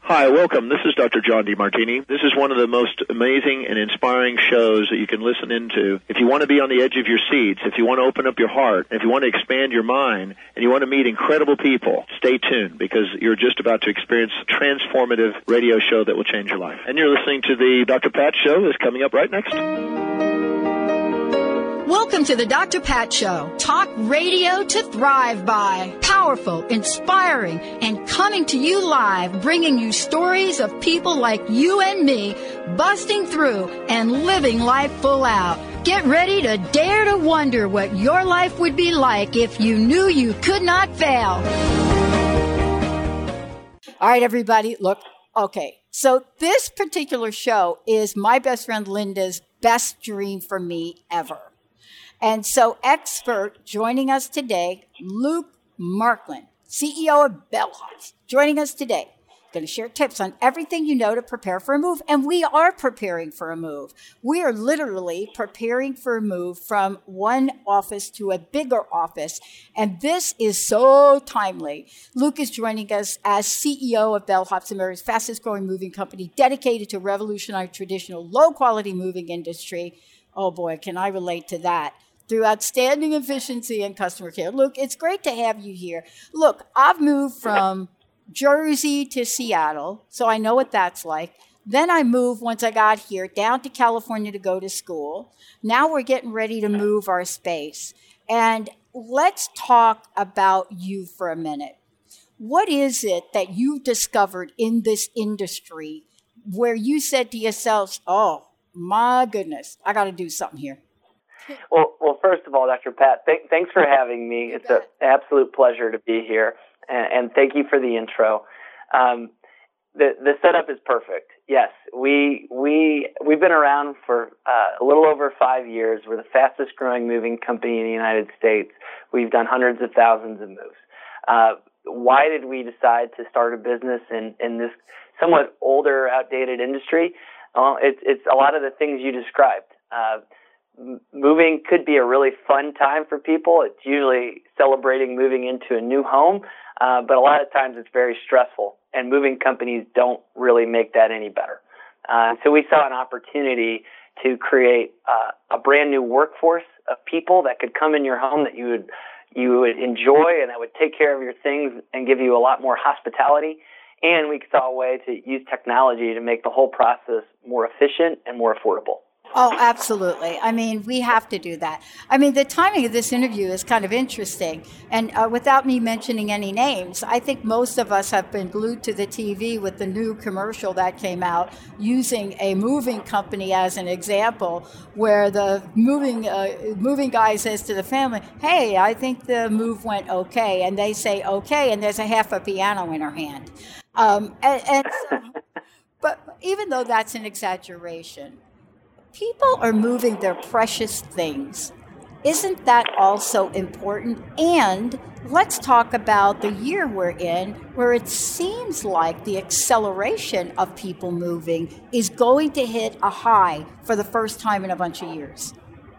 Hi, welcome. This is Dr. John DeMartini. This is one of the most amazing and inspiring shows that you can listen into. If you want to be on the edge of your seats, if you want to open up your heart, if you want to expand your mind, and you want to meet incredible people, stay tuned because you're just about to experience a transformative radio show that will change your life. And you're listening to the Dr. Pat Show that's coming up right next. Welcome to the Dr. Pat Show. Talk radio to thrive by. Powerful, inspiring, and coming to you live, bringing you stories of people like you and me, busting through and living life full out. Get ready to dare to wonder what your life would be like if you knew you could not fail. All right, everybody, look. Okay, so this particular show is my best friend Linda's best dream for me ever. And so expert joining us today, Luke Markland, CEO of Bellhops, joining us today. Going to share tips on everything you know to prepare for a move. And we are preparing for a move. We are literally preparing for a move from one office to a bigger office. And this is so timely. Luke is joining us as CEO of Bellhops, America's fastest growing moving company, dedicated to revolutionize traditional low quality moving industry. Oh boy, can I relate to that. Through outstanding efficiency and customer care. Luke, it's great to have you here. Look, I've moved from Jersey to Seattle, so I know what that's like. Then I moved, once I got here, down to California to go to school. Now we're getting ready to move our space. And let's talk about you for a minute. What is it that you discovered in this industry where you said to yourselves, oh, my goodness, I got to do something here? Well, first of all, Dr. Pat, thanks for having me. It's an absolute pleasure to be here, and thank you for the intro. The setup is perfect. Yes, we've been around for a little over 5 years. We're the fastest growing moving company in the United States. We've done hundreds of thousands of moves. Why did we decide to start a business in this somewhat older, outdated industry? Well, it's a lot of the things you described. Moving could be a really fun time for people. It's usually celebrating moving into a new home, but a lot of times it's very stressful, and moving companies don't really make that any better. So we saw an opportunity to create a brand new workforce of people that could come in your home that you would enjoy and that would take care of your things and give you a lot more hospitality. And we saw a way to use technology to make the whole process more efficient and more affordable. Oh, absolutely. I mean, we have to do that. I mean, the timing of this interview is kind of interesting. And without me mentioning any names, I think most of us have been glued to the TV with the new commercial that came out using a moving company as an example, where the moving guy says to the family, hey, I think the move went okay. And they say, okay, and there's a half a piano in her hand. But even though that's an exaggeration, people are moving their precious things. Isn't that also important? And let's talk about the year we're in, where it seems like the acceleration of people moving is going to hit a high for the first time in a bunch of years.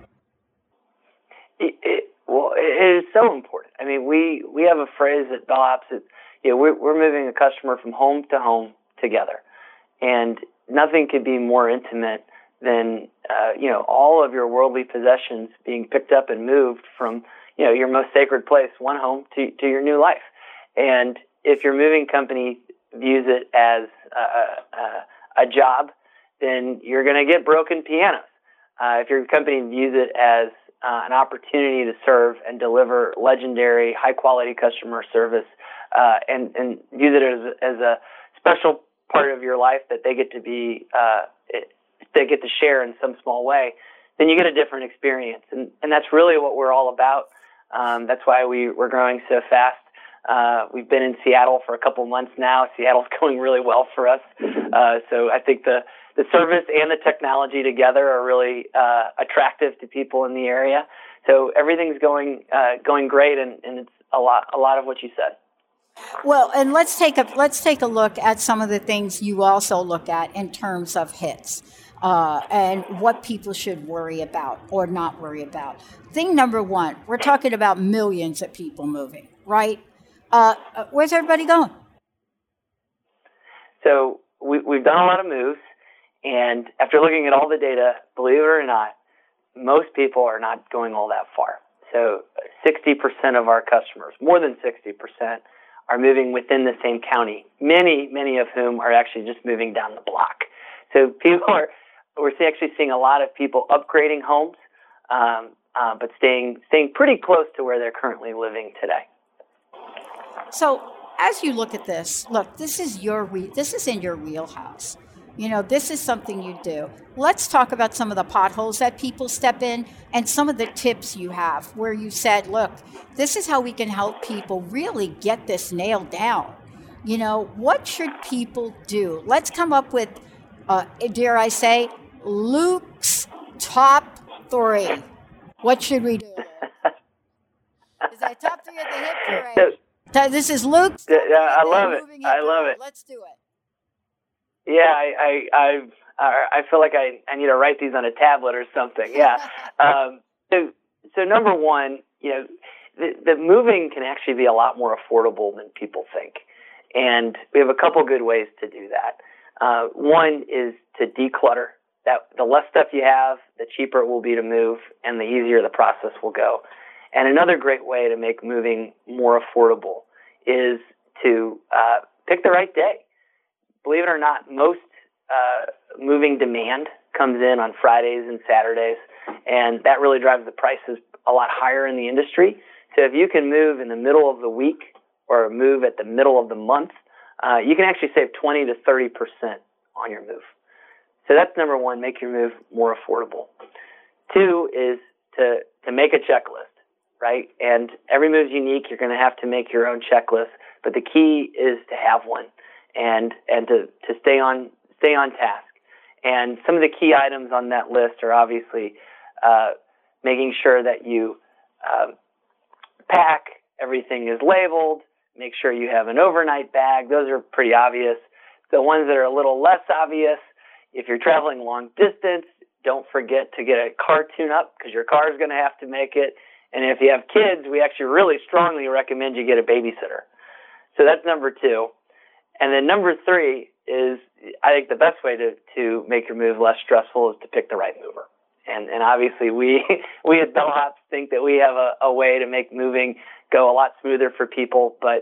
It is so important. I mean, we have a phrase at Bellhops. We're moving a customer from home to home together, and nothing could be more intimate than all of your worldly possessions being picked up and moved from your most sacred place, one home, to your new life. And if your moving company views it as a job, then you're going to get broken pianos. If your company views it as an opportunity to serve and deliver legendary, high-quality customer service, and views it as a special part of your life that they get to be they get to share in some small way, then you get a different experience. And that's really what we're all about. That's why we're growing so fast. We've been in Seattle for a couple months now. Seattle's going really well for us. So I think the service and the technology together are really attractive to people in the area. So everything's going great, and it's a lot of what you said. Well, and let's take a look at some of the things you also look at in terms of hits. And what people should worry about or not worry about. Thing number one, we're talking about millions of people moving, right? Where's everybody going? So we've done a lot of moves, and after looking at all the data, believe it or not, most people are not going all that far. So 60% of our customers, more than 60%, are moving within the same county, many of whom are actually just moving down the block. So we're actually seeing a lot of people upgrading homes, but staying pretty close to where they're currently living today. So as you look at this, this is in your wheelhouse. This is something you do. Let's talk about some of the potholes that people step in and some of the tips you have where you said, look, this is how we can help people really get this nailed down. What should people do? Let's come up with, dare I say, Luke's top 3. What should we do? Is that top 3 of the hit parade? This is Luke's. I love it. I love it. Let's do it. Yeah, I feel like I need to write these on a tablet or something. Yeah. So number one, the moving can actually be a lot more affordable than people think, and we have a couple good ways to do that. One is to declutter. That the less stuff you have, the cheaper it will be to move, and the easier the process will go. And another great way to make moving more affordable is to pick the right day. Believe it or not, most moving demand comes in on Fridays and Saturdays, and that really drives the prices a lot higher in the industry. So if you can move in the middle of the week or move at the middle of the month, you can actually save 20 to 30% on your move. So that's number one, make your move more affordable. 2 is to make a checklist, right? And every move is unique. You're going to have to make your own checklist, but the key is to have one. And to stay on task. And some of the key items on that list are obviously making sure that you pack, everything is labeled, make sure you have an overnight bag. Those are pretty obvious. The ones that are a little less obvious, if you're traveling long distance, don't forget to get a car tune-up because your car is going to have to make it. And if you have kids, we actually really strongly recommend you get a babysitter. So that's number 2. And then number 3 is, I think the best way to make your move less stressful is to pick the right mover. And obviously we at Bellhops think that we have a way to make moving go a lot smoother for people. But,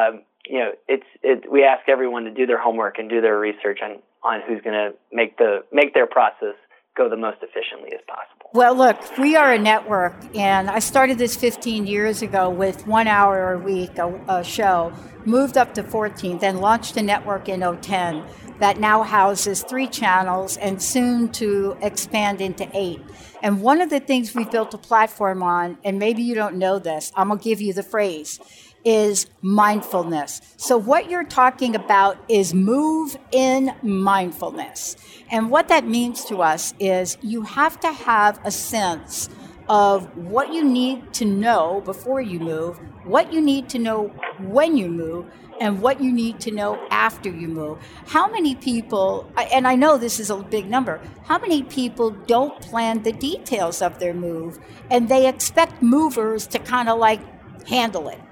we ask everyone to do their homework and do their research on who's going to make their process go the most efficiently as possible. Well, look, we are a network, and I started this 15 years ago with 1 hour a week, a show, moved up to 14, then launched a network in 2010 that now houses 3 channels and soon to expand into 8. And one of the things we've built a platform on, and maybe you don't know this, I'm going to give you the phrase, is mindfulness. So what you're talking about is move in mindfulness. And what that means to us is you have to have a sense of what you need to know before you move, what you need to know when you move, and what you need to know after you move. How many people, and I know this is a big number, how many people don't plan the details of their move and they expect movers to kind of like handle it?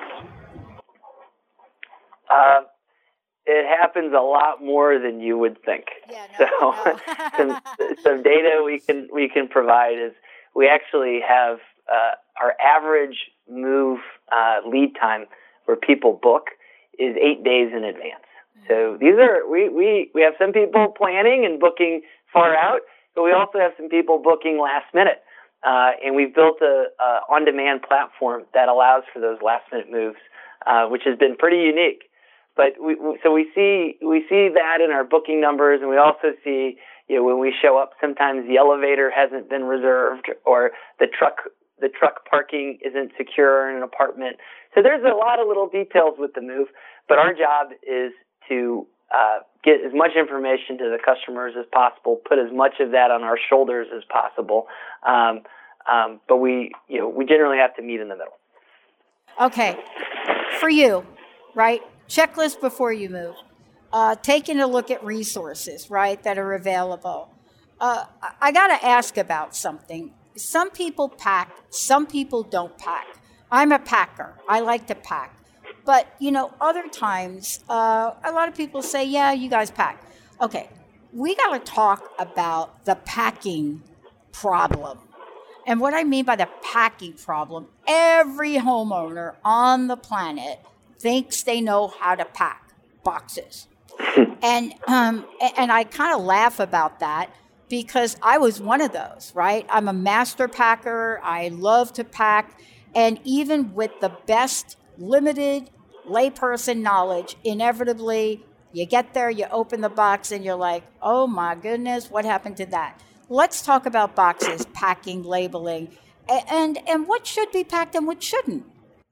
It happens a lot more than you would think. Yeah, no. some data we can provide is we actually have our average move lead time where people book is 8 days in advance. So these are we have some people planning and booking far out, but we also have some people booking last minute. And we've built a on-demand platform that allows for those last-minute moves, which has been pretty unique. But we see that in our booking numbers, and we also see, when we show up, sometimes the elevator hasn't been reserved, or the truck parking isn't secure in an apartment. So there's a lot of little details with the move, but our job is to get as much information to the customers as possible, put as much of that on our shoulders as possible. But we generally have to meet in the middle. Okay, for you, right? Checklist before you move. Taking a look at resources, right, that are available. I got to ask about something. Some people pack, some people don't pack. I'm a packer. I like to pack. But, other times, a lot of people say, yeah, you guys pack. Okay, we got to talk about the packing problem. And what I mean by the packing problem, every homeowner on the planet thinks they know how to pack boxes. And I kind of laugh about that because I was one of those, right? I'm a master packer. I love to pack. And even with the best limited layperson knowledge, inevitably, you get there, you open the box, and you're like, oh my goodness, what happened to that? Let's talk about boxes, packing, labeling, and what should be packed and what shouldn't.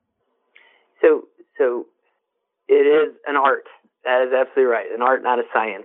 So it is an art. That is absolutely right. An art, not a science.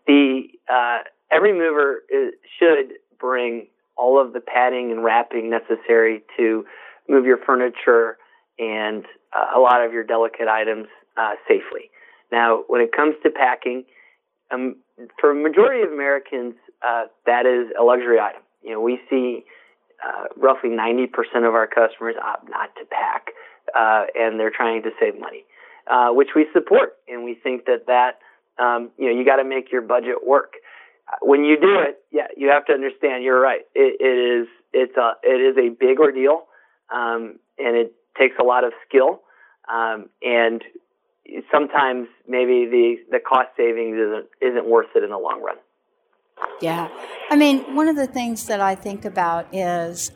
Every mover should bring all of the padding and wrapping necessary to move your furniture and a lot of your delicate items safely. Now, when it comes to packing, for a majority of Americans, that is a luxury item. We see roughly 90% of our customers opt not to pack, and they're trying to save money, which we support, and we think that you got to make your budget work. When you do it, yeah, you have to understand. You're right. It is a big ordeal, and it takes a lot of skill, and sometimes maybe the cost savings isn't worth it in the long run. Yeah. I mean, one of the things that I think about is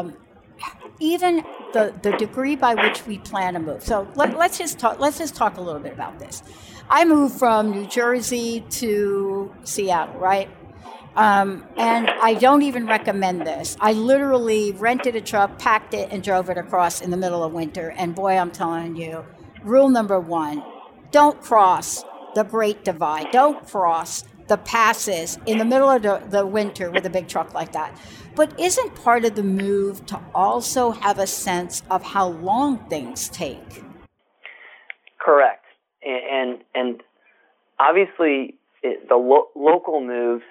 even the degree by which we plan to move. So let's just talk a little bit about this. I moved from New Jersey to Seattle, right? And I don't even recommend this. I literally rented a truck, packed it, and drove it across in the middle of winter. And boy, I'm telling you, rule number 1, don't cross the Great Divide. Don't cross the passes in the middle of the winter with a big truck like that. But isn't part of the move to also have a sense of how long things take? Correct. And obviously the local moves,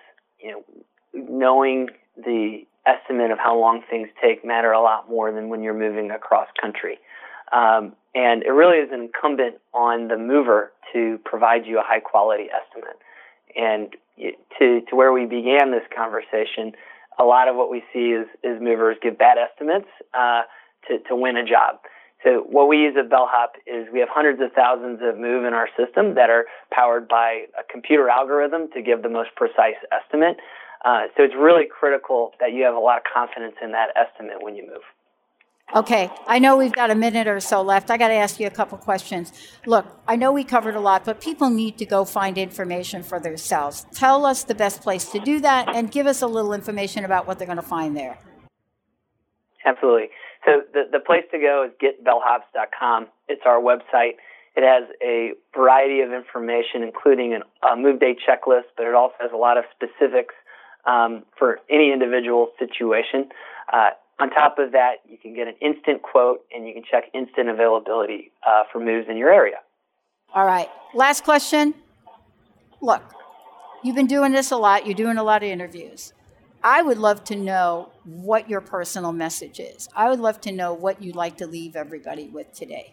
knowing the estimate of how long things take matter a lot more than when you're moving across country. And it really is incumbent on the mover to provide you a high quality estimate. And to where we began this conversation, a lot of what we see is movers give bad estimates to win a job. So what we use at Bellhop is we have hundreds of thousands of move in our system that are powered by a computer algorithm to give the most precise estimate. So it's really critical that you have a lot of confidence in that estimate when you move. Okay, I know we've got a minute or so left. I got to ask you a couple questions. Look, I know we covered a lot, but people need to go find information for themselves. Tell us the best place to do that and give us a little information about what they're going to find there. Absolutely. So the place to go is getbellhops.com. It's our website. It has a variety of information, including a move day checklist, but it also has a lot of specifics for any individual situation. On top of that, you can get an instant quote, and you can check instant availability for moves in your area. All right. Last question. Look, you've been doing this a lot. You're doing a lot of interviews. I would love to know what your personal message is. I would love to know what you'd like to leave everybody with today.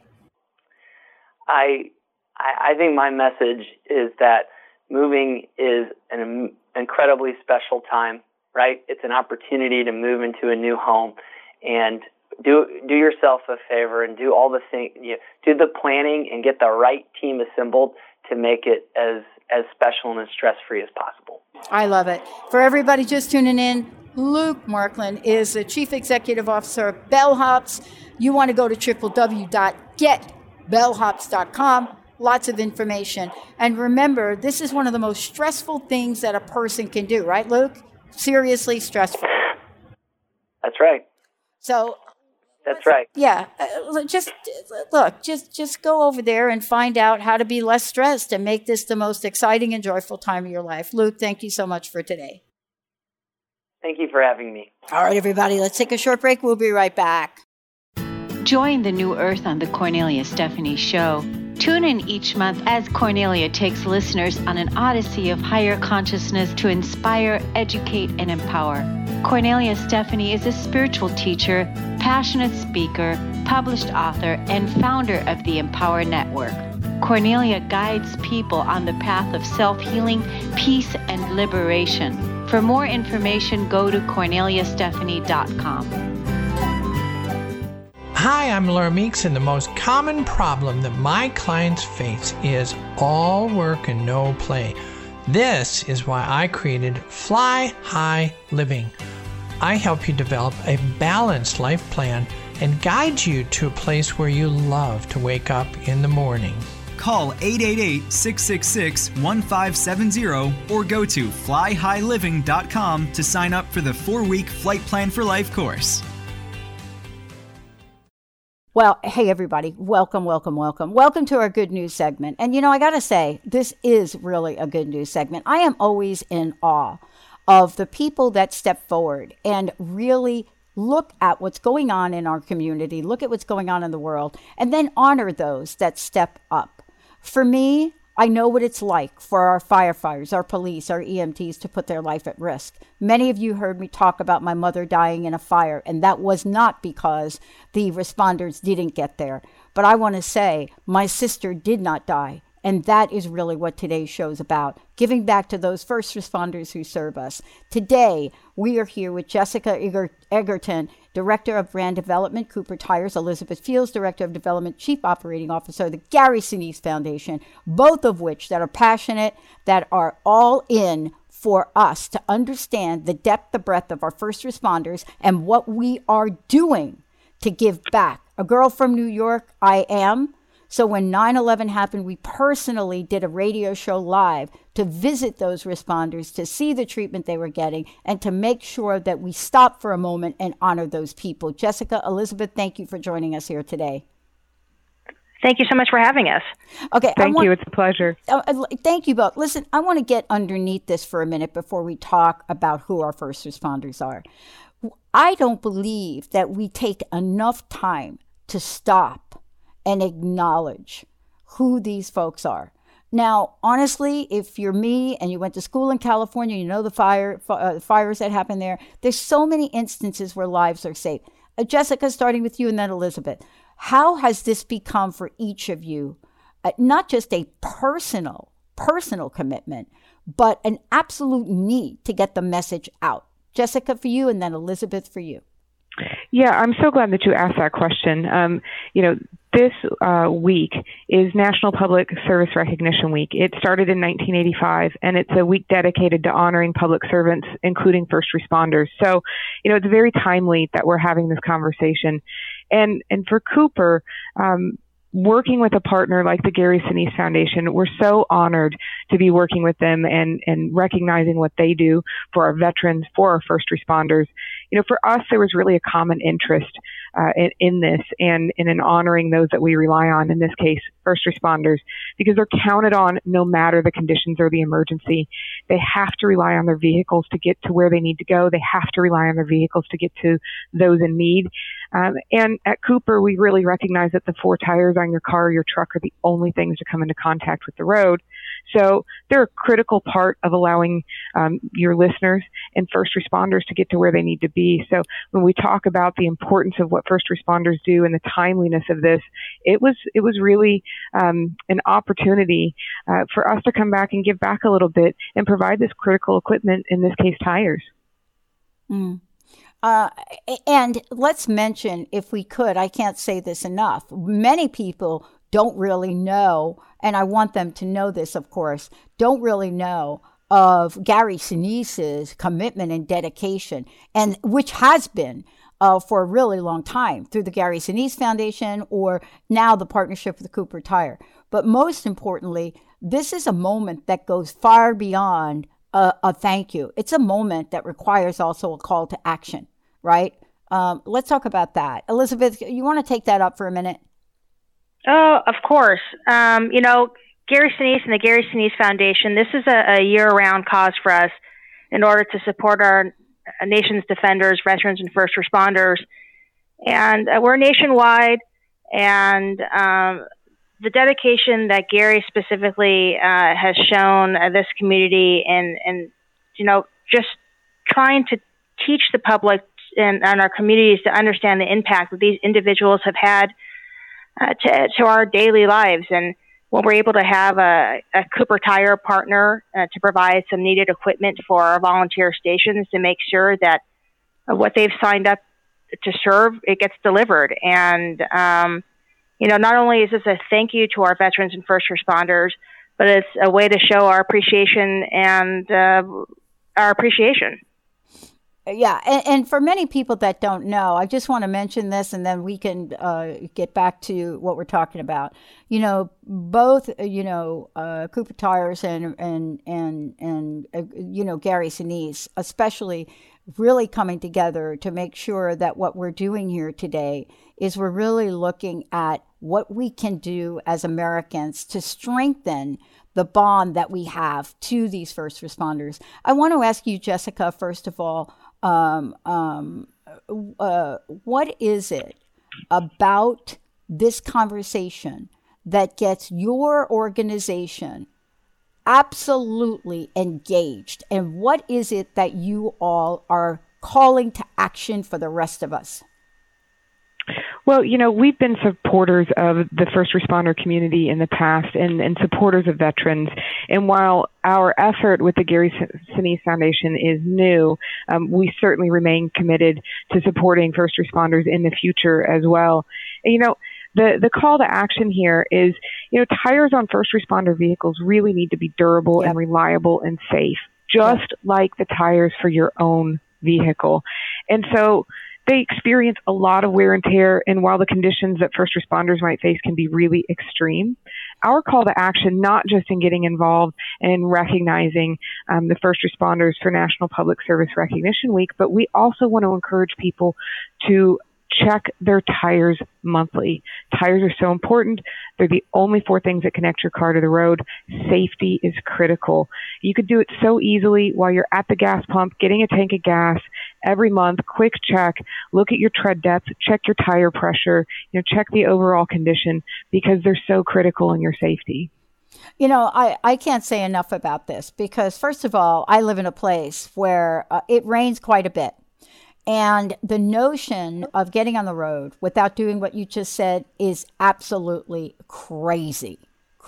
I think my message is that moving is an incredibly special time. Right? It's an opportunity to move into a new home, and do yourself a favor and do all the things. Do the planning and get the right team assembled to make it as special and as stress-free as possible. I love it. For everybody just tuning in, Luke Marklin is the Chief Executive Officer of Bellhops. You want to go to www.getbellhops.com. Lots of information. And remember, this is one of the most stressful things that a person can do, right, Luke? Seriously stressful. That's right. So that's right. Yeah. Just go over there and find out how to be less stressed and make this the most exciting and joyful time of your life. Luke, thank you so much for today. Thank you for having me. All right, everybody, let's take a short break. We'll be right back. Join the New Earth on the Cornelia Stephanie Show. Tune in each month as Cornelia takes listeners on an odyssey of higher consciousness to inspire, educate, and empower. Cornelia Stephanie is a spiritual teacher, passionate speaker, published author and founder of the Empower Network. Cornelia guides people on the path of self-healing, peace, and liberation. For more information, go to CorneliaStephanie.com. Hi, I'm Laura Meeks, and the most common problem that my clients face is all work and no play. This is why I created Fly High Living. I help you develop a balanced life plan and guide you to a place where you love to wake up in the morning. Call 888-666-1570 or go to flyhighliving.com to sign up for the 4-week Flight Plan for Life course. Well, hey, everybody. Welcome to our good news segment. And, I got to say, this is really a good news segment. I am always in awe of the people that step forward and really look at what's going on in our community, look at what's going on in the world, and then honor those that step up. For me, I know what it's like for our firefighters, our police, our EMTs to put their life at risk. Many of you heard me talk about my mother dying in a fire, and that was not because the responders didn't get there. But I want to say my sister did not die. And that is really what today's show is about, giving back to those first responders who serve us. Today, we are here with Jessica Egerton, Director of Brand Development, Cooper Tires, Elizabeth Fields, Director of Development, Chief Operating Officer, the Gary Sinise Foundation, both of which that are passionate, that are all in for us to understand the depth, the breadth of our first responders and what we are doing to give back. A girl from New York, I am. So when 9/11 happened, we personally did a radio show live to visit those responders, to see the treatment they were getting, and to make sure that we stop for a moment and honor those people. Jessica, Elizabeth, thank you for joining us here today. Thank you so much for having us. Okay, Thank you. It's a pleasure. Thank you both. Listen, I want to get underneath this for a minute before we talk about who our first responders are. I don't believe that we take enough time to stop and acknowledge who these folks are. Now, honestly, if you're me and you went to school in California, you know the fires that happen there, there's so many instances where lives are saved. Jessica, starting with you and then Elizabeth, how has this become for each of you, not just a personal commitment, but an absolute need to get the message out? Jessica, for you, and then Elizabeth, for you. Yeah, I'm so glad that you asked that question. This week is National Public Service Recognition Week. It started in 1985, and it's a week dedicated to honoring public servants, including first responders. So, it's very timely that we're having this conversation. And for Cooper, working with a partner like the Gary Sinise Foundation, we're so honored to be working with them and recognizing what they do for our veterans, for our first responders. For us, there was really a common interest in this and in honoring those that we rely on, in this case, first responders, because they're counted on no matter the conditions or the emergency. They have to rely on their vehicles to get to where they need to go. They have to rely on their vehicles to get to those in need. And at Cooper, we really recognize that the 4 tires on your car or your truck are the only things to come into contact with the road. So they're a critical part of allowing your listeners and first responders to get to where they need to be. So when we talk about the importance of what first responders do and the timeliness of this, it was really an opportunity for us to come back and give back a little bit and provide this critical equipment, in this case, tires. Mm. And let's mention, if we could, I can't say this enough, many people don't really know, and I want them to know this, of course, don't really know of Gary Sinise's commitment and dedication, and which has been for a really long time through the Gary Sinise Foundation or now the partnership with Cooper Tire. But most importantly, this is a moment that goes far beyond a thank you. It's a moment that requires also a call to action, right? Let's talk about that. Elizabeth, you want to take that up for a minute? Oh, of course. Gary Sinise and the Gary Sinise Foundation, this is a year-round cause for us in order to support our nation's defenders, veterans, and first responders. And we're nationwide, and the dedication that Gary specifically has shown this community and just trying to teach the public and our communities to understand the impact that these individuals have had to our daily lives. And when we're able to have a Cooper Tire partner to provide some needed equipment for our volunteer stations to make sure that what they've signed up to serve, it gets delivered. And, not only is this a thank you to our veterans and first responders, but it's a way to show our appreciation and our appreciation. Yeah, and for many people that don't know, I just want to mention this, and then we can get back to what we're talking about. Both Cooper Tires and Gary Sinise, especially, really coming together to make sure that what we're doing here today is we're really looking at what we can do as Americans to strengthen the bond that we have to these first responders. I want to ask you, Jessica, first of all, what is it about this conversation that gets your organization absolutely engaged? And what is it that you all are calling to action for the rest of us? Well, we've been supporters of the first responder community in the past and supporters of veterans. And while our effort with the Gary Sinise Foundation is new, we certainly remain committed to supporting first responders in the future as well. And, the call to action here is, tires on first responder vehicles really need to be durable and reliable and safe, just like the tires for your own vehicle. And so they experience a lot of wear and tear, and while the conditions that first responders might face can be really extreme, our call to action, not just in getting involved and recognizing the first responders for National Public Service Recognition Week, but we also want to encourage people to check their tires monthly. Tires are so important. They're the only 4 things that connect your car to the road. Safety is critical. You could do it so easily while you're at the gas pump, getting a tank of gas every month. Quick check, look at your tread depth, check your tire pressure, check the overall condition, because they're so critical in your safety. I can't say enough about this because, first of all, I live in a place where it rains quite a bit. And the notion of getting on the road without doing what you just said is absolutely crazy.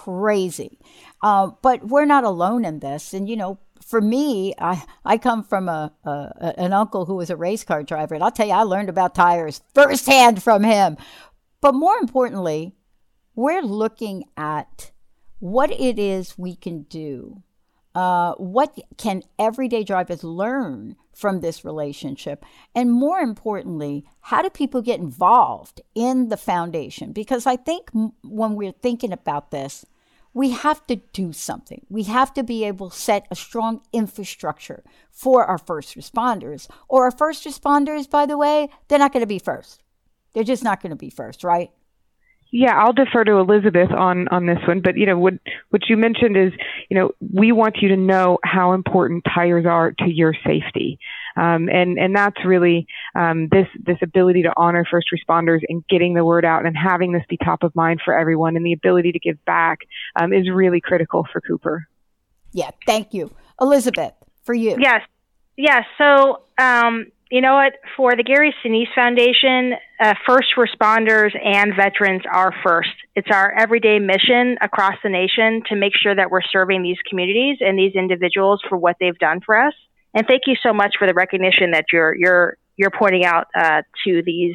But we're not alone in this. And, for me, I come from an uncle who was a race car driver. And I'll tell you, I learned about tires firsthand from him. But more importantly, we're looking at what it is we can do. What can everyday drivers learn from this relationship? And more importantly, how do people get involved in the foundation? Because I think when we're thinking about this, we have to do something. We have to be able to set a strong infrastructure for our first responders. Or our first responders, by the way, they're not going to be first. They're just not going to be first, right? Yeah, I'll defer to Elizabeth on this one. But, what you mentioned is, we want you to know how important tires are to your safety. And that's really this ability to honor first responders and getting the word out and having this be top of mind for everyone, and the ability to give back is really critical for Cooper. Yeah, thank you. Elizabeth, for you. Yes. So, you know what? For the Gary Sinise Foundation, first responders and veterans are first. It's our everyday mission across the nation to make sure that we're serving these communities and these individuals for what they've done for us. And thank you so much for the recognition that you're pointing out to these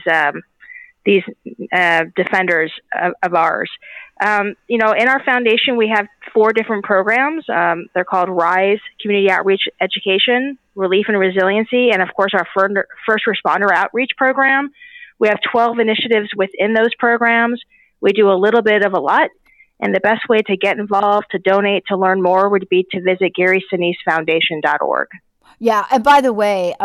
defenders of ours. In our foundation, we have 4 different programs. They're called RISE, Community Outreach Education, Relief and Resiliency, and of course our First Responder Outreach Program. We have 12 initiatives within those programs. We do a little bit of a lot, and the best way to get involved, to donate, to learn more would be to visit GarySiniseFoundation.org. Yeah, and by the way,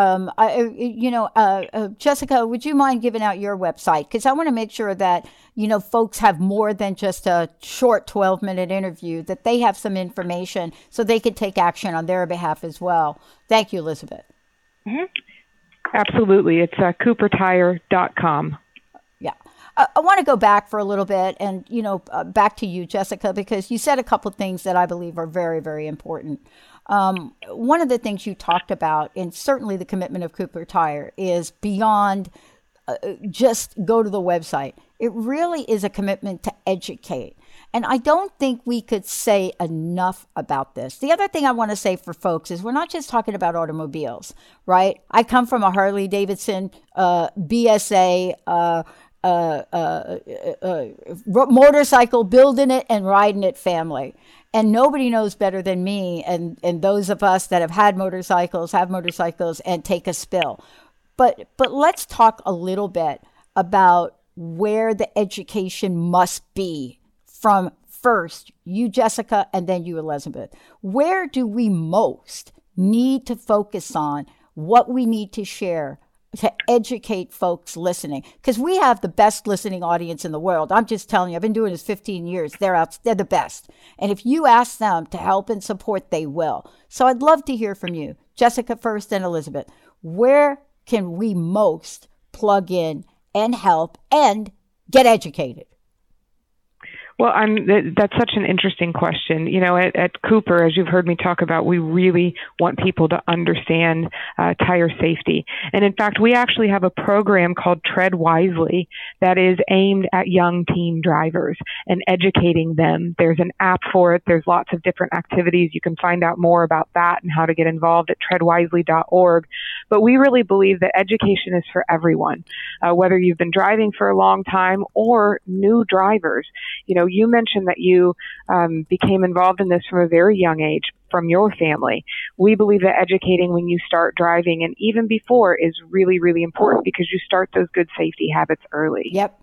Jessica, would you mind giving out your website? Because I want to make sure that, folks have more than just a short 12-minute interview, that they have some information so they can take action on their behalf as well. Thank you, Elizabeth. Mm-hmm. Absolutely. It's CooperTire.com. Yeah. I want to go back for a little bit and, back to you, Jessica, because you said a couple of things that I believe are very, very important. One of the things you talked about, and certainly the commitment of Cooper Tire, is beyond just go to the website. It really is a commitment to educate. And I don't think we could say enough about this. The other thing I want to say for folks is we're not just talking about automobiles, right? I come from a Harley Davidson, BSA, motorcycle, building it and riding it family. And nobody knows better than me and those of us that have had motorcycles, have motorcycles, and take a spill. But let's talk a little bit about where the education must be from first you, Jessica, and then you, Elizabeth. Where do we most need to focus on what we need to share to educate folks listening? Because we have the best listening audience in the world. I'm just telling you, I've been doing this 15 years. They're the best. And if you ask them to help and support, they will. So I'd love to hear from you. Jessica first, and Elizabeth. Where can we most plug in and help and get educated? Well, that's such an interesting question. At Cooper, as you've heard me talk about, we really want people to understand tire safety. And in fact, we actually have a program called Tread Wisely that is aimed at young teen drivers and educating them. There's an app for it. There's lots of different activities. You can find out more about that and how to get involved at treadwisely.org. But we really believe that education is for everyone, whether you've been driving for a long time or new drivers. You mentioned that you became involved in this from a very young age from your family. We believe that educating when you start driving and even before is really, really important because you start those good safety habits early. Yep.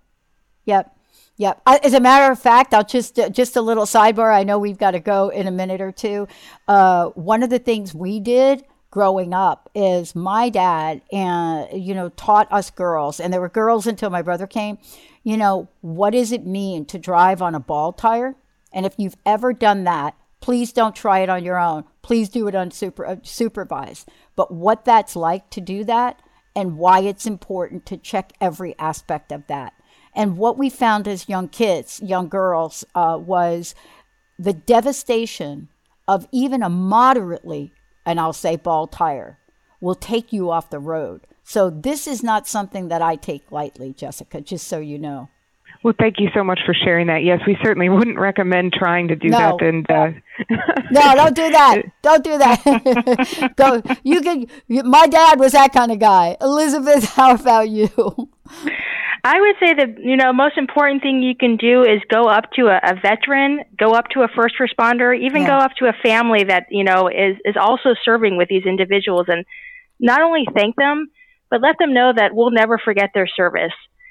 As a matter of fact, I'll just a little sidebar. I know we've got to go in a minute or two. One of the things we did growing up is my dad taught us girls, and there were girls until my brother came, what does it mean to drive on a ball tire? And if you've ever done that, please don't try it on your own. Please do it unsupervised. But what that's like to do that and why it's important to check every aspect of that. And what we found as young kids, young girls, was the devastation of even a moderately, and I'll say ball tire, will take you off the road. So this is not something that I take lightly, Jessica, just so you know. Well, thank you so much for sharing that. Yes, we certainly wouldn't recommend trying to do that. And no, don't do that. Don't do that. My dad was that kind of guy. Elizabeth, how about you? I would say the most important thing you can do is go up to a veteran, go up to a first responder, even go up to a family that is also serving with these individuals, and not only thank them, but let them know that we'll never forget their service.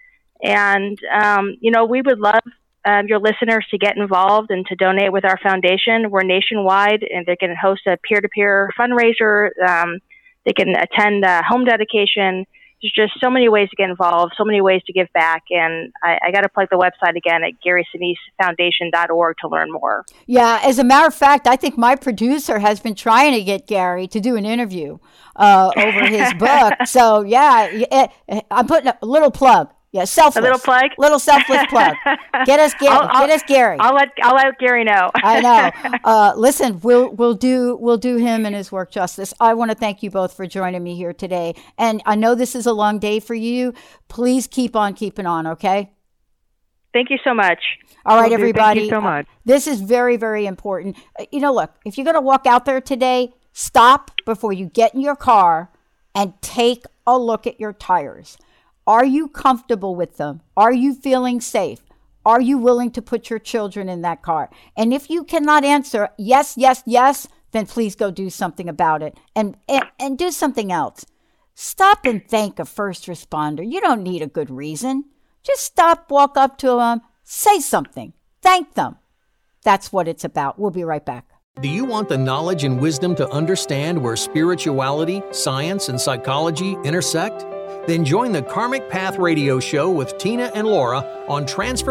And we would love your listeners to get involved and to donate with our foundation. We're nationwide, and they can host a peer-to-peer fundraiser. They can attend a home dedication. There's just so many ways to get involved, so many ways to give back. And I got to plug the website again at GarySiniseFoundation.org to learn more. Yeah, as a matter of fact, I think my producer has been trying to get Gary to do an interview over his book. So, yeah, I'm putting a little plug. Yeah, selfless. A little plug? Little selfless plug. Get us Gary. I'll let Gary know. I know. Listen, we'll do him and his work justice. I want to thank you both for joining me here today. And I know this is a long day for you. Please keep on keeping on, okay? Thank you so much. All right, everybody. Thank you so much. This is very, very important. Look, if you're going to walk out there today, stop before you get in your car and take a look at your tires. Are you comfortable with them? Are you feeling safe? Are you willing to put your children in that car? And if you cannot answer yes, yes, yes, then please go do something about it and do something else. Stop and thank a first responder. You don't need a good reason. Just stop, walk up to them, say something, thank them. That's what it's about. We'll be right back. Do you want the knowledge and wisdom to understand where spirituality, science, and psychology intersect? Then join the Karmic Path Radio Show with Tina and Laura on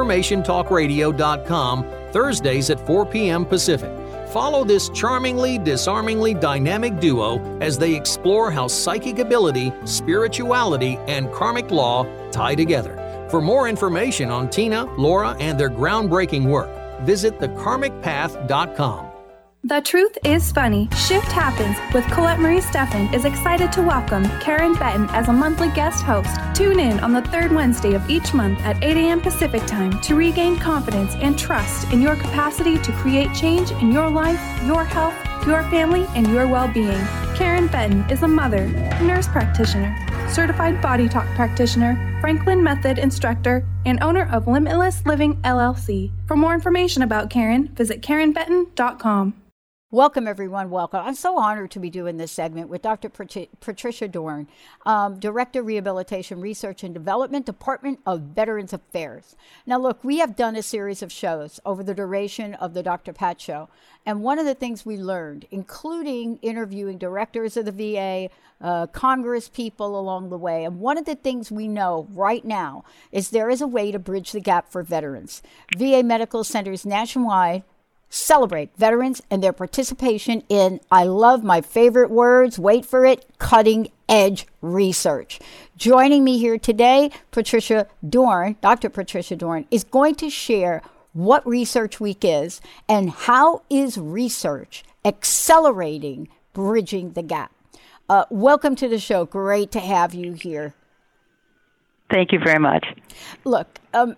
TransformationTalkRadio.com Thursdays at 4 p.m. Pacific. Follow this charmingly, disarmingly dynamic duo as they explore how psychic ability, spirituality, and karmic law tie together. For more information on Tina, Laura, and their groundbreaking work, visit thekarmicpath.com. The Truth is Funny. Shift Happens with Colette Marie Steffen is excited to welcome Karen Benton as a monthly guest host. Tune in on the third Wednesday of each month at 8 a.m. Pacific Time to regain confidence and trust in your capacity to create change in your life, your health, your family, and your well-being. Karen Benton is a mother, nurse practitioner, certified body talk practitioner, Franklin Method instructor, and owner of Limitless Living LLC. For more information about Karen, visit KarenBenton.com. Welcome, everyone. Welcome. I'm so honored to be doing this segment with Dr. Patricia Dorn, Director, Rehabilitation Research and Development, Department of Veterans Affairs. Now, look, we have done a series of shows over the duration of the Dr. Pat Show. And one of the things we learned, including interviewing directors of the VA, Congress people along the way, and one of the things we know right now is there is a way to bridge the gap for veterans. VA medical centers nationwide celebrate veterans and their participation in, I love my favorite words, wait for it, cutting edge research. Joining me here today, Patricia Dorn, Dr. Patricia Dorn, is going to share what Research Week is and how is research accelerating bridging the gap. Welcome to the show. Great to have you here. Thank you very much. Look,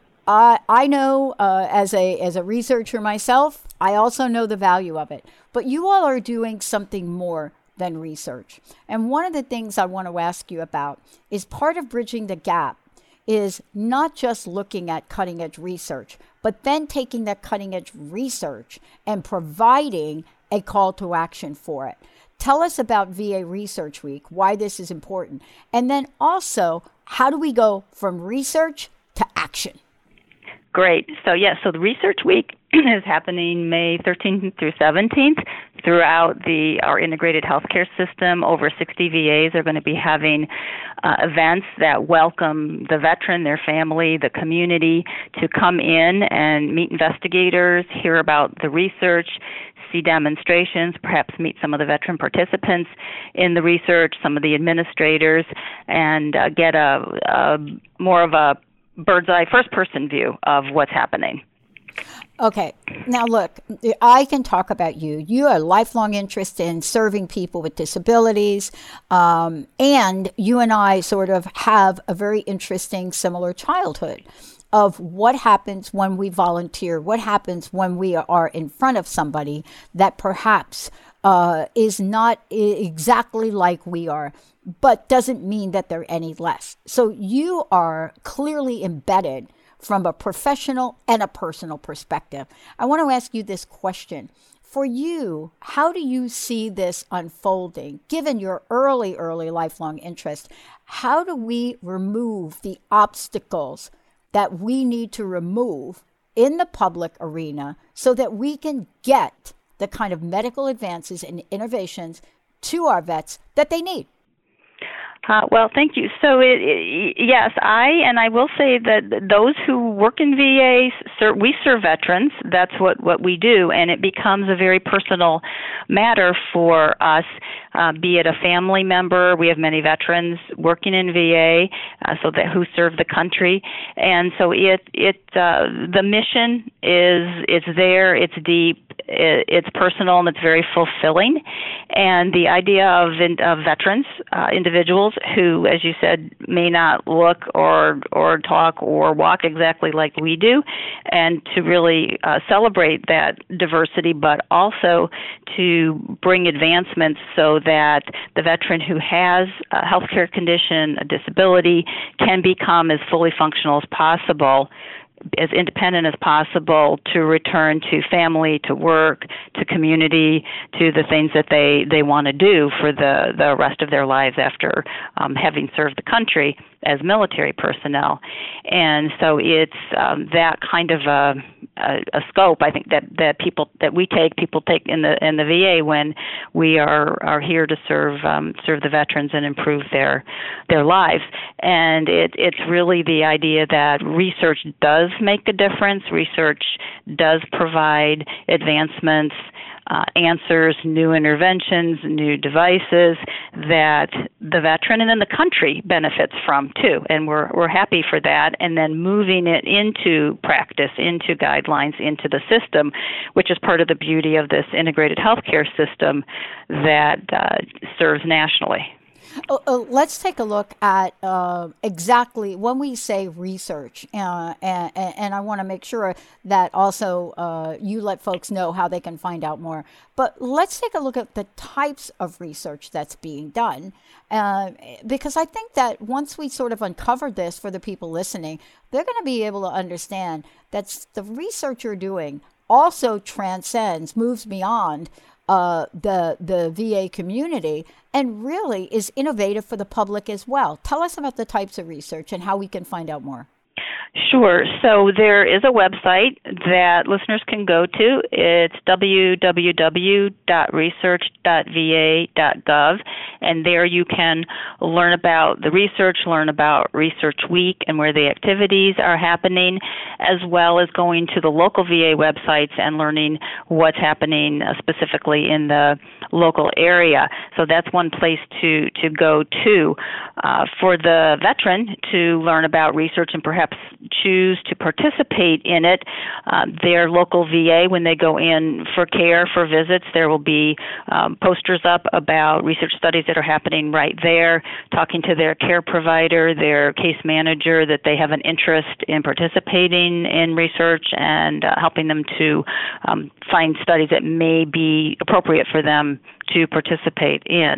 I know as a researcher myself, I also know the value of it. But you all are doing something more than research. And one of the things I want to ask you about is part of bridging the gap is not just looking at cutting edge research, but then taking that cutting edge research and providing a call to action for it. Tell us about VA Research Week, why this is important. And then also, how do we go from research to action? Great. So the Research Week is happening May 13th through 17th throughout our integrated healthcare system. Over 60 VAs are going to be having events that welcome the veteran, their family, the community to come in and meet investigators, hear about the research, see demonstrations, perhaps meet some of the veteran participants in the research, some of the administrators, and get a more of a bird's eye, first-person view of what's happening. Okay. Now, look, I can talk about you. You have a lifelong interest in serving people with disabilities, and you and I sort of have a very interesting, similar childhood of what happens when we volunteer, what happens when we are in front of somebody that perhaps is not exactly like we are, but doesn't mean that they're any less. So you are clearly embedded from a professional and a personal perspective. I want to ask you this question. For you, how do you see this unfolding, given your early lifelong interest? How do we remove the obstacles that we need to remove in the public arena so that we can get the kind of medical advances and innovations to our vets that they need? Well, thank you. So, yes, I will say that those who work in VA, we serve veterans. That's what we do, and it becomes a very personal matter for us, be it a family member. We have many veterans working in VA, who serve the country, and so the mission it's there, it's deep, it's personal, and it's very fulfilling. And the idea of veterans, individuals who, as you said, may not look or talk or walk exactly like we do, and to really celebrate that diversity, but also to bring advancements so that the veteran who has a healthcare condition, a disability, can become as fully functional as possible, as independent as possible, to return to family, to work, to community, to the things that they want to do for the rest of their lives after having served the country as military personnel. And so it's that kind of a scope, I think, that people take in the VA when we are here to serve the veterans and improve their lives. And it's really the idea that research does does make a difference. Research does provide advancements, answers, new interventions, new devices that the veteran and then the country benefits from too. And we're happy for that. And then moving it into practice, into guidelines, into the system, which is part of the beauty of this integrated healthcare system that serves nationally. Let's take a look at exactly when we say research, and I want to make sure that also you let folks know how they can find out more. But let's take a look at the types of research that's being done, because I think that once we sort of uncover this for the people listening, they're going to be able to understand that the research you're doing also moves beyond the VA community and really is innovative for the public as well. Tell us about the types of research and how we can find out more. Sure. So there is a website that listeners can go to. It's www.research.va.gov, and there you can learn about the research, learn about Research Week and where the activities are happening, as well as going to the local VA websites and learning what's happening specifically in the local area. So that's one place to go to. For the veteran to learn about research and perhaps choose to participate in it, their local VA, when they go in for care, for visits, there will be posters up about research studies that are happening right there, talking to their care provider, their case manager, that they have an interest in participating in research and helping them to find studies that may be appropriate for them to participate in.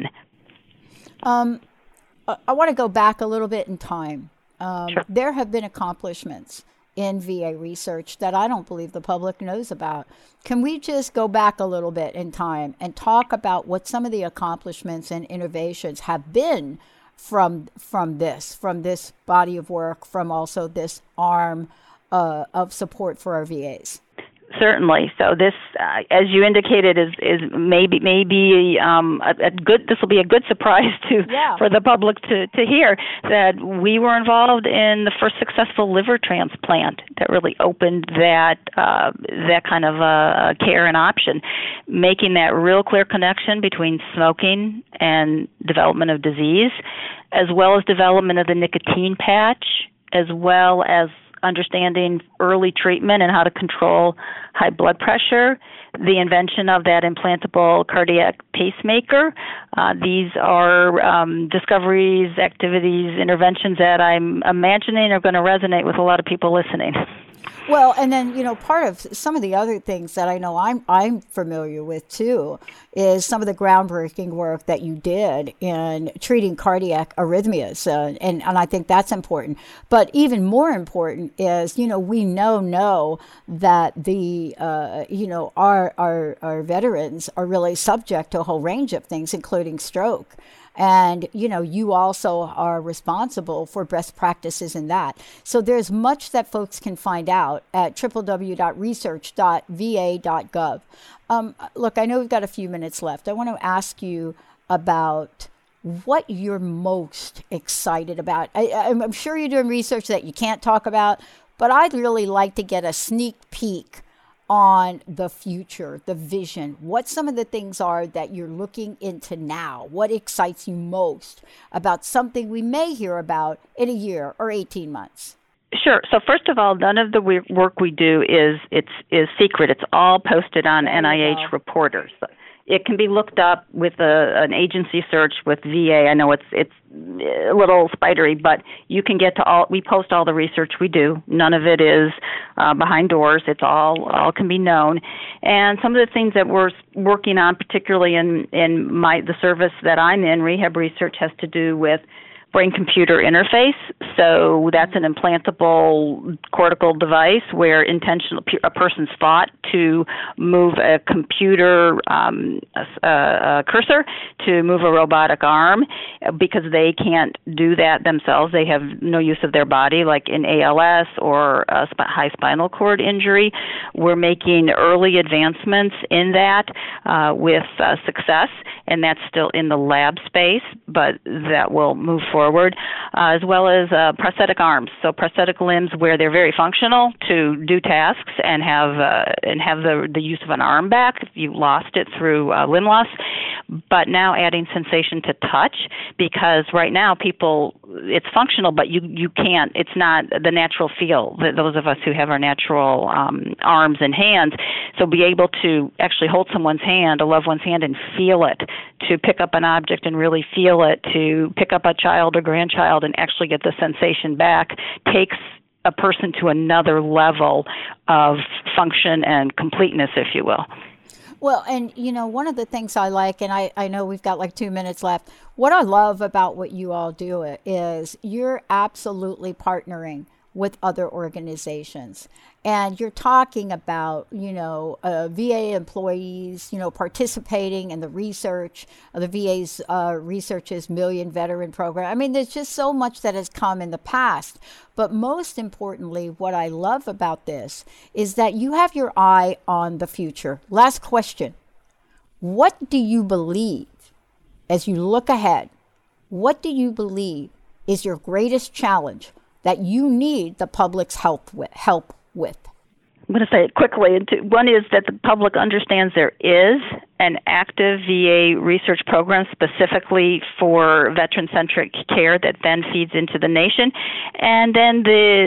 I want to go back a little bit in time. Sure. There have been accomplishments in VA research that I don't believe the public knows about. Can we just go back a little bit in time and talk about what some of the accomplishments and innovations have been from this body of work, from also this arm of support for our VAs? Certainly. So this, as you indicated, is maybe a good. This will be a good surprise for the public to hear that we were involved in the first successful liver transplant that really opened that kind of care and option, making that real clear connection between smoking and development of disease, as well as development of the nicotine patch, as well as understanding early treatment and how to control high blood pressure, the invention of that implantable cardiac pacemaker. These are discoveries, activities, interventions that I'm imagining are going to resonate with a lot of people listening. Well, and then, part of some of the other things that I know I'm familiar with too is some of the groundbreaking work that you did in treating cardiac arrhythmias. And I think that's important. But even more important is, we know that the, our veterans are really subject to a whole range of things, including stroke. And, you also are responsible for best practices in that. So there's much that folks can find out at www.research.va.gov. Look, I know we've got a few minutes left. I want to ask you about what you're most excited about. I'm sure you're doing research that you can't talk about, but I'd really like to get a sneak peek on the future, the vision, what some of the things are that you're looking into now. What excites you most about something we may hear about in a year or 18 months? Sure. So first of all, none of the work we do is secret. It's all posted on NIH reporters. It can be looked up with an agency search with VA. I know it's a little spidery, but you can get to all. We post all the research we do. None of it is behind doors. It's all can be known. And some of the things that we're working on, particularly in the service that I'm in, rehab research, has to do with brain-computer interface. So that's an implantable cortical device where a person's thought to move a computer cursor to move a robotic arm, because they can't do that themselves. They have no use of their body, like in ALS or high spinal cord injury. We're making early advancements in that with success, and that's still in the lab space, but that will move forward, as well as prosthetic arms. So prosthetic limbs where they're very functional to do tasks and have the use of an arm back if you lost it through limb loss, but now adding sensation to touch, because right now it's functional, but you can't, it's not the natural feel, those of us who have our natural arms and hands. So be able to actually hold someone's hand, a loved one's hand, and feel it, to pick up an object and really feel it, to pick up a child or grandchild and actually get the sensation back, takes a person to another level of function and completeness, if you will. Well, and, one of the things I like, and I know we've got like 2 minutes left, what I love about what you all do is you're absolutely partnering with other organizations. And you're talking about, VA employees, participating in the research, the VA's research's Million Veteran Program. I mean, there's just so much that has come in the past. But most importantly, what I love about this is that you have your eye on the future. Last question. What do you believe, as you look ahead, what do you believe is your greatest challenge that you need the public's help with? I'm going to say it quickly. One is that the public understands there is an active VA research program specifically for veteran-centric care that then feeds into the nation, and then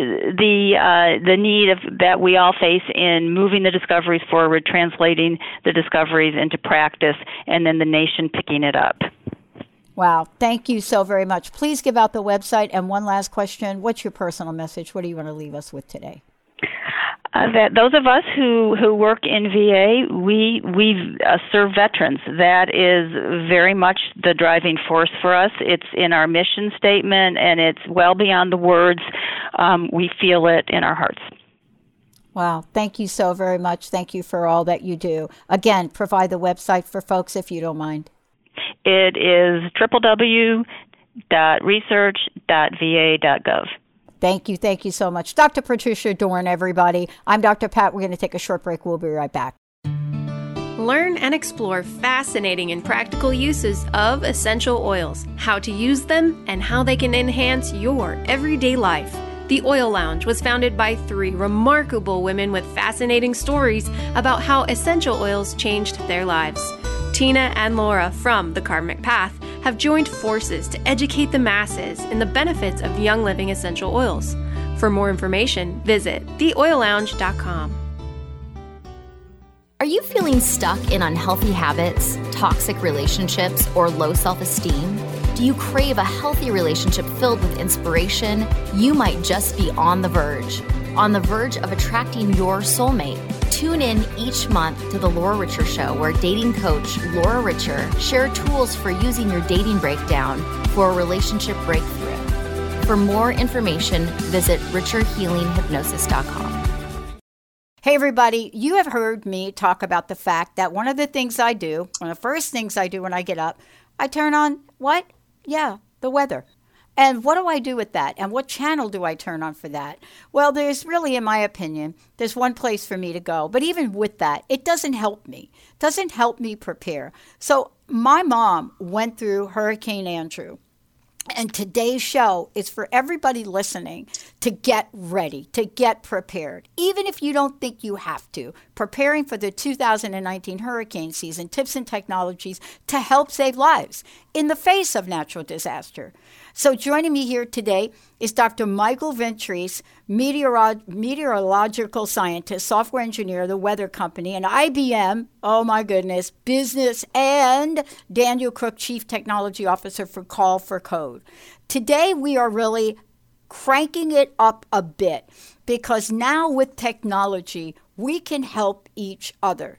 the need that we all face in moving the discoveries forward, translating the discoveries into practice, and then the nation picking it up. Wow. Thank you so very much. Please give out the website. And one last question. What's your personal message? What do you want to leave us with today? That those of us who work in VA, we serve veterans. That is very much the driving force for us. It's in our mission statement, and it's well beyond the words. We feel it in our hearts. Wow. Thank you so very much. Thank you for all that you do. Again, provide the website for folks if you don't mind. It is www.research.va.gov. Thank you so much. Dr. Patricia Dorn, everybody. I'm Dr. Pat. We're going to take a short break. We'll be right back. Learn and explore fascinating and practical uses of essential oils, how to use them, and how they can enhance your everyday life. The Oil Lounge was founded by 3 remarkable women with fascinating stories about how essential oils changed their lives. Tina and Laura from The Karmic Path have joined forces to educate the masses in the benefits of Young Living essential oils. For more information, visit theoillounge.com. Are you feeling stuck in unhealthy habits, toxic relationships, or low self-esteem? Do you crave a healthy relationship filled with inspiration? You might just be on the verge of attracting your soulmate. Tune in each month to The Laura Richer Show, where dating coach Laura Richer shares tools for using your dating breakdown for a relationship breakthrough. For more information, visit richerhealinghypnosis.com. Hey, everybody. You have heard me talk about the fact that one of the things I do, one of the first things I do when I get up, I turn on what? Yeah, the weather. And what do I do with that? And what channel do I turn on for that? Well, there's really, in my opinion, there's one place for me to go. But even with that, it doesn't help me. It doesn't help me prepare. So my mom went through Hurricane Andrew. And today's show is for everybody listening to get ready, to get prepared. Even if you don't think you have to, preparing for the 2019 hurricane season, tips and technologies to help save lives in the face of natural disaster. So joining me here today is Dr. Michael Ventris, meteorological scientist, software engineer, the Weather Company, and IBM, oh my goodness, business, and Daniel Crook, Chief Technology Officer for Call for Code. Today we are really cranking it up a bit because now with technology, we can help each other.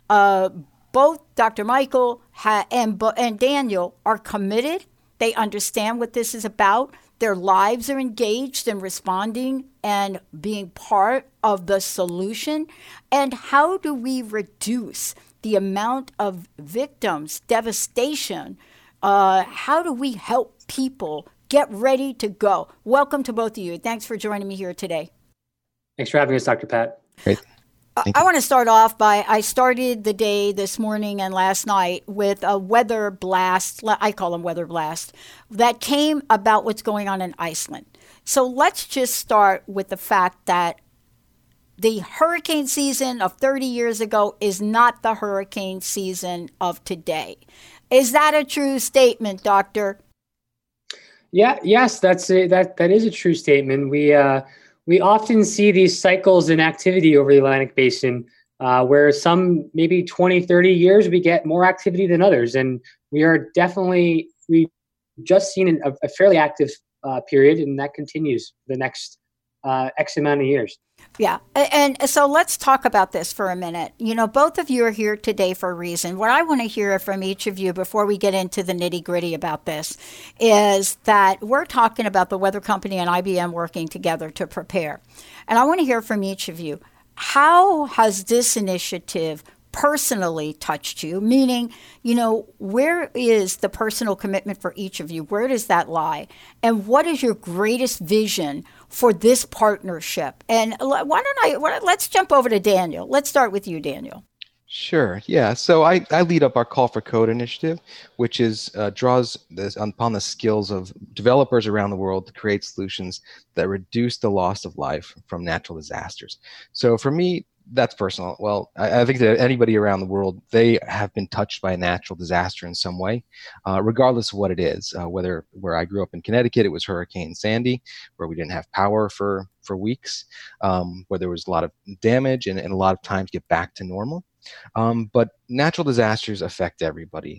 Both Dr. Michael and Daniel are committed. They understand what this is about. Their lives are engaged in responding and being part of the solution. And how do we reduce the amount of victims, devastation? How do we help people get ready to go? Welcome to both of you. Thanks for joining me here today. Thanks for having us, Dr. Pat. Great. I want to start off by, I started the day this morning and last night with a weather blast, I call them weather blast, that came about what's going on in Iceland. So let's just start with the fact that the hurricane season of 30 years ago is not the hurricane season of today. Is that a true statement, Doctor? Yeah, yes, that is a true statement. We often see these cycles in activity over the Atlantic Basin, where some maybe 20, 30 years we get more activity than others. And we've just seen a fairly active period, and that continues for the next X amount of years. Yeah. And so let's talk about this for a minute. You know, both of you are here today for a reason. What I want to hear from each of you before we get into the nitty gritty about this is that we're talking about the weather company and IBM working together to prepare. And I want to hear from each of you. How has this initiative personally touched you? Meaning, you know, where is the personal commitment for each of you? Where does that lie? And what is your greatest vision for this partnership? And let's jump over to Daniel. Let's start with you, Daniel. Sure. Yeah. So I lead up our Call for Code initiative, which draws upon the skills of developers around the world to create solutions that reduce the loss of life from natural disasters. So for me, that's personal. Well, I think that anybody around the world, they have been touched by a natural disaster in some way, regardless of what it is. Where I grew up in Connecticut, it was Hurricane Sandy, where we didn't have power for weeks, where there was a lot of damage and a lot of time to get back to normal. But natural disasters affect everybody.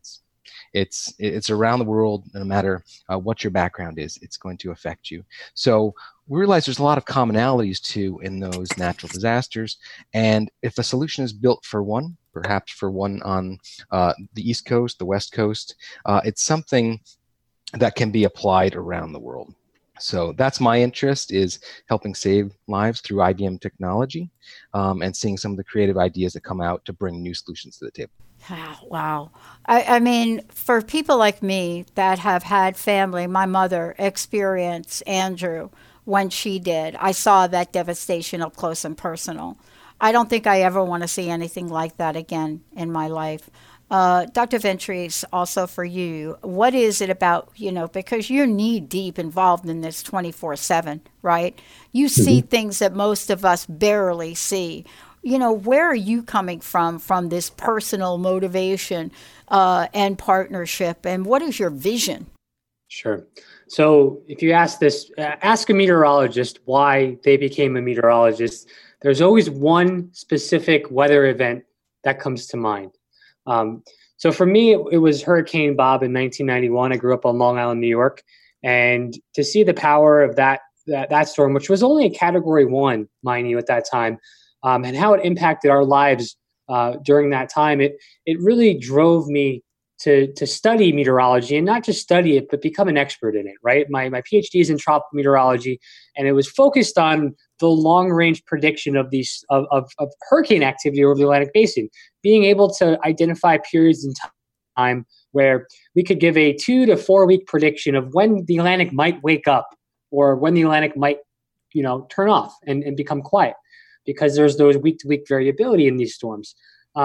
It's around the world. No matter what your background is, it's going to affect you. So we realize there's a lot of commonalities too in those natural disasters. And if a solution is built for one, perhaps for one on the East Coast, the West Coast, it's something that can be applied around the world. So that's my interest, is helping save lives through IBM technology, and seeing some of the creative ideas that come out to bring new solutions to the table. Wow. I mean, for people like me that have had family, my mother experience Andrew when she did, I saw that devastation up close and personal. I don't think I ever want to see anything like that again in my life. Dr. Ventris, also for you, what is it about, you know, because you're knee deep involved in this 24/7, right? You see things that most of us barely see. You know, where are you coming from this personal motivation and partnership, and what is your vision? Sure. So if you ask a meteorologist why they became a meteorologist, there's always one specific weather event that comes to mind. So for me, it was Hurricane Bob in 1991. I grew up on Long Island, New York, and to see the power of that storm, which was only a Category 1, mind you, at that time, and how it impacted our lives during that time, it really drove me to study meteorology, and not just study it, but become an expert in it, right? My PhD is in tropical meteorology, and it was focused on the long-range prediction of hurricane activity over the Atlantic Basin, being able to identify periods in time where we could give a 2 to 4 week prediction of when the Atlantic might wake up, or when the Atlantic might, turn off and become quiet, because there's those week-to-week variability in these storms.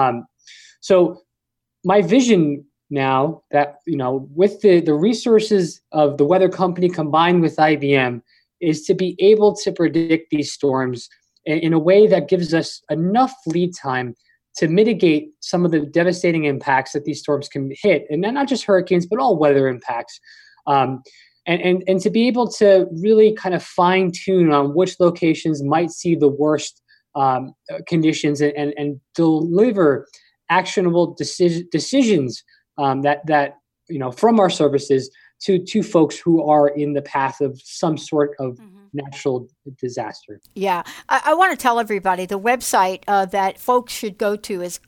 So my vision now that, with the resources of the weather company combined with IBM, is to be able to predict these storms in a way that gives us enough lead time to mitigate some of the devastating impacts that these storms can hit, and not just hurricanes, but all weather impacts. And to be able to really kind of fine tune on which locations might see the worst conditions and deliver actionable decisions that from our services to folks who are in the path of some sort of natural disaster. Yeah, I want to tell everybody the website that folks should go to is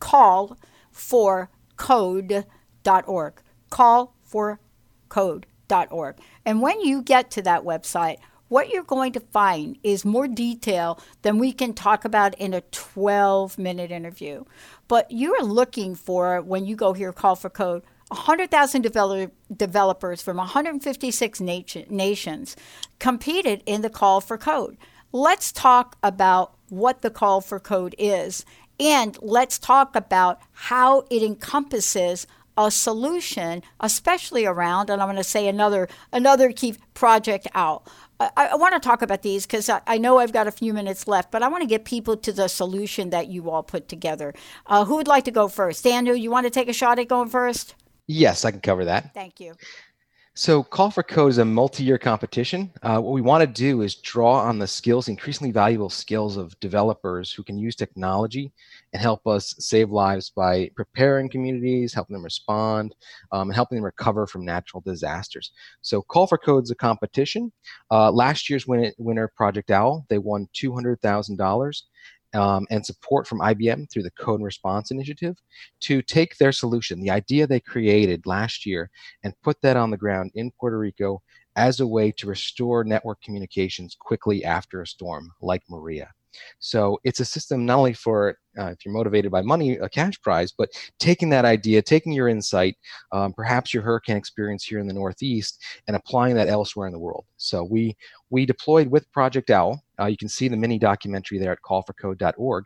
callforcode.org. Callforcode.org. And when you get to that website, what you're going to find is more detail than we can talk about in a 12-minute interview. But you're looking for, when you go here, Call for Code, 100,000 developers from 156 nations competed in the Call for Code. Let's talk about what the call for code is. And let's talk about how it encompasses a solution, especially around, and I'm going to say another key, Project Owl. I want to talk about these because I know I've got a few minutes left, but I want to get people to the solution that you all put together. Who would like to go first? Daniel, you want to take a shot at going first? Yes, I can cover that. Thank you. So Call for Code is a multi-year competition. What we want to do is draw on the skills, increasingly valuable skills of developers who can use technology and help us save lives by preparing communities, helping them respond, and helping them recover from natural disasters. So Call for Code is a competition. Last year's winner, Project Owl, they won $200,000. And support from IBM through the Code and Response Initiative to take their solution, the idea they created last year, and put that on the ground in Puerto Rico as a way to restore network communications quickly after a storm like Maria. So it's a system not only for, if you're motivated by money, a cash prize, but taking that idea, taking your insight, perhaps your hurricane experience here in the Northeast, and applying that elsewhere in the world. So we deployed with Project Owl. You can see the mini documentary there at callforcode.org.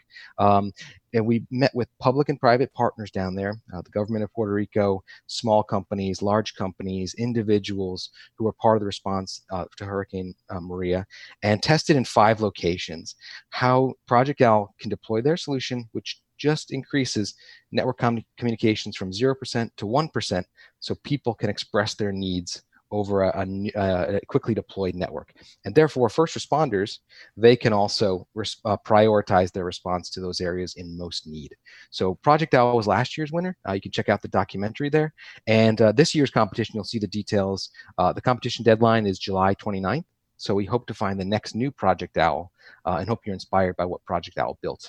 And we met with public and private partners down there, the government of Puerto Rico, small companies, large companies, individuals who are part of the response to Hurricane Maria, and tested in 5 locations how Project Owl can deploy their solution, which just increases network communications from 0% to 1%, so people can express their needs over a quickly deployed network. And therefore, first responders, they can also prioritize their response to those areas in most need. So Project Owl was last year's winner. You can check out the documentary there. And this year's competition, you'll see the details. The competition deadline is July 29th. So we hope to find the next new Project Owl and hope you're inspired by what Project Owl built.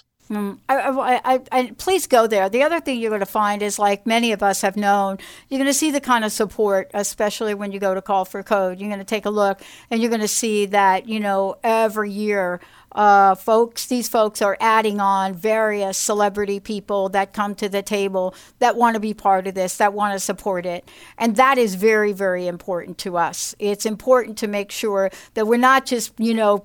Please go there. The other thing you're going to find is, like many of us have known, you're going to see the kind of support, especially when you go to Call for Code. You're going to take a look and you're going to see that, every year, these folks are adding on various celebrity people that come to the table that want to be part of this, that want to support it. And that is very, very important to us. It's important to make sure that we're not just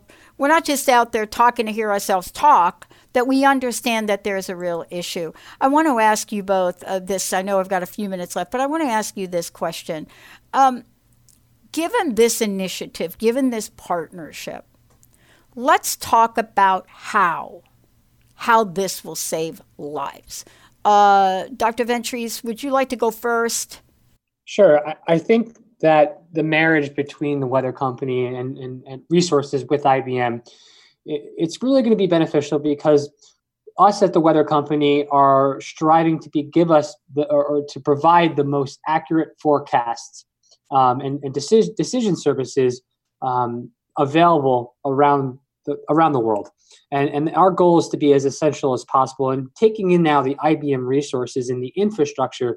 out there talking to hear ourselves talk, that we understand that there's a real issue. I want to ask you both this. I know I've got a few minutes left, but I want to ask you this question. Given this initiative, given this partnership, let's talk about how this will save lives. Dr. Ventries, would you like to go first? Sure. I think that the marriage between the weather company and resources with IBM, it's really going to be beneficial because us at the weather company are striving to give us or to provide the most accurate forecasts and decision services available around the world. And our goal is to be as essential as possible. And taking in now the IBM resources and the infrastructure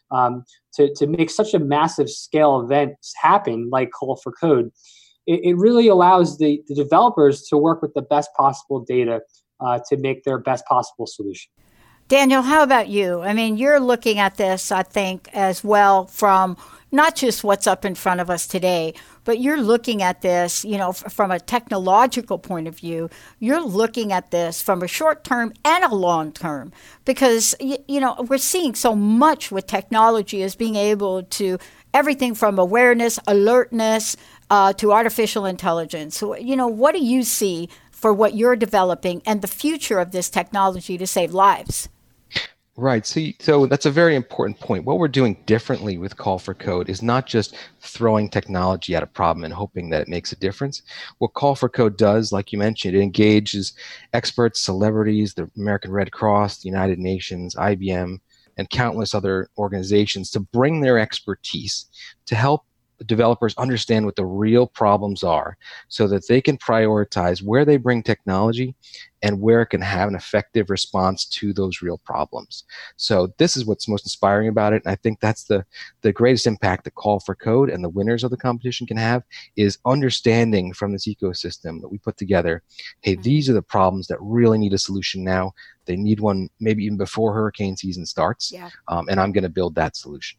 to make such a massive scale event happen, like Call for Code, it really allows the developers to work with the best possible data to make their best possible solution. Daniel, how about you? I mean, you're looking at this, I think, as well from not just what's up in front of us today, but you're looking at this, from a technological point of view. You're looking at this from a short term and a long term, because, we're seeing so much with technology as being able to everything from awareness, alertness, to artificial intelligence. So, what do you see for what you're developing and the future of this technology to save lives? Right. So that's a very important point. What we're doing differently with Call for Code is not just throwing technology at a problem and hoping that it makes a difference. What Call for Code does, like you mentioned, it engages experts, celebrities, the American Red Cross, the United Nations, IBM, and countless other organizations to bring their expertise to help developers understand what the real problems are so that they can prioritize where they bring technology and where it can have an effective response to those real problems. So this is what's most inspiring about it. And I think that's the greatest impact that Call for Code and the winners of the competition can have, is understanding from this ecosystem that we put together, hey, these are the problems that really need a solution now. They need one maybe even before hurricane season starts. Yeah. And I'm going to build that solution.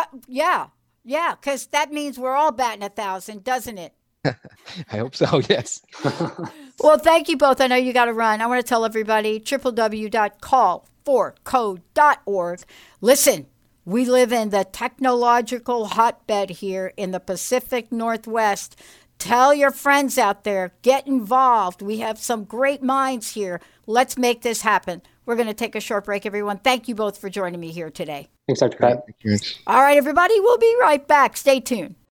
Yeah, because that means we're all batting 1,000, doesn't it? I hope so, yes. Well, thank you both. I know you got to run. I want to tell everybody, www.callforcode.org. Listen, we live in the technological hotbed here in the Pacific Northwest. Tell your friends out there, get involved. We have some great minds here. Let's make this happen. We're going to take a short break, everyone. Thank you both for joining me here today. Thanks, Dr. Pat. All right, everybody, we'll be right back. Stay tuned.